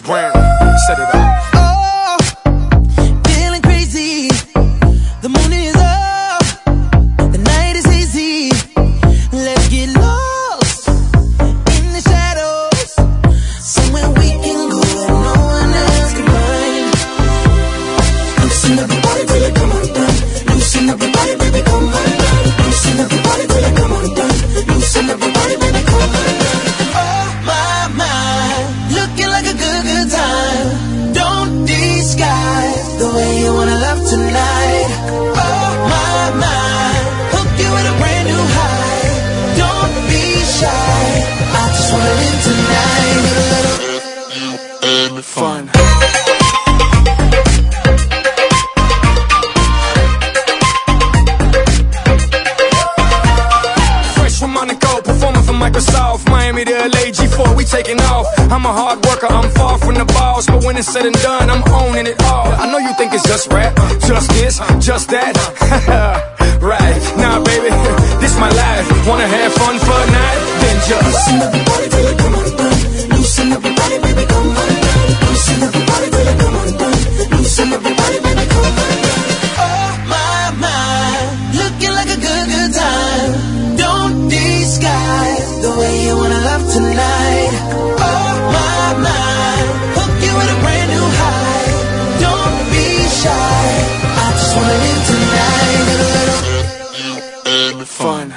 Brown. Set it up. Oh, feeling crazy. The moon is up, the night is hazy. Let's get lost in the shadows, somewhere we can go and no one else can find. Loosen everybody till they come undone. Loosen everybody, baby, come undone. Loosen everybody till they come undone. Loosen everybody, baby, come undone. Oh my, looking like a good time. Don't disguise the way you wanna love tonight. Oh my, hook you with a brand new high. Don't be shy, I just wanna live tonight. Need a little fun. Fresh from Monaco, performing for Microsoft, Miami to LA, G4, we taking off. I'm a hard worker, I'm far from the boss, but when it's said and done, I'm owning it all. I know you think it's just rap, just this, just that. Right, nah baby, this my life. Wanna have fun for a night? Then just loosen everybody till they come undone. Loosen everybody, baby, come undone. Loosen everybody till they come undone. Loosen everybody, baby, come undone. Oh my, looking like a good time. Don't disguise the way you wanna love tonight. Oh my, hook you with a brand new high. Don't be shy, I just wanna live tonight. Need a little fun.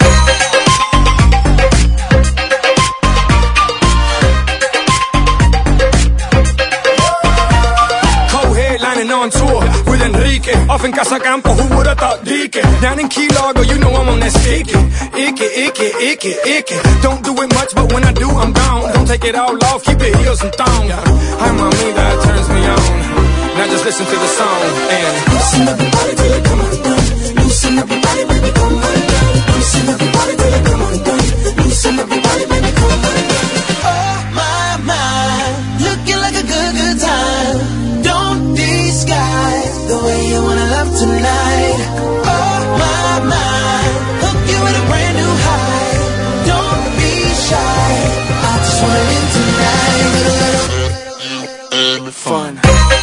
Co-headlining on tour with Enrique, off in Casacampo, who would've thought Deacon? Down in Key Largo, you know I'm on that sticky. Icky. Don't do it much, but when I do, I'm gone. Don't take it all off, keep it heels and thong. Hi, mommy, that turns me on. Now just listen to the song and loosen everybody till they come undone. Loosen everybody, baby, come undone. Loosen everybody till they come undone. Loosen everybody, baby, come undone. Oh my, looking like a good time. Don't disguise the way you wanna love tonight. Oh my, hook you with a brand new high. Don't be shy, I just wanna live tonight. Need a little fun.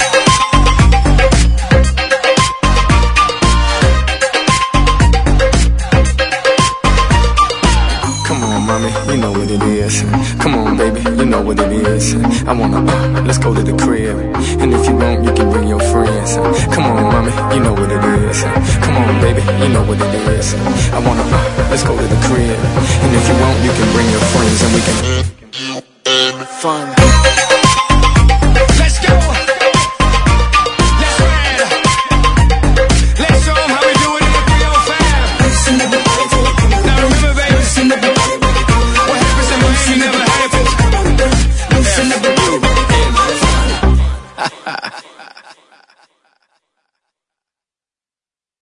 Come on, mommy, you know what it is. Come on, baby, you know what it is. I wanna, let's go to the crib. And if you want, you can bring your friends. Come on, mommy, you know what it is. Come on, baby, you know what it is. I wanna, let's go to the crib. And if you want, you can bring your friends and we can fun.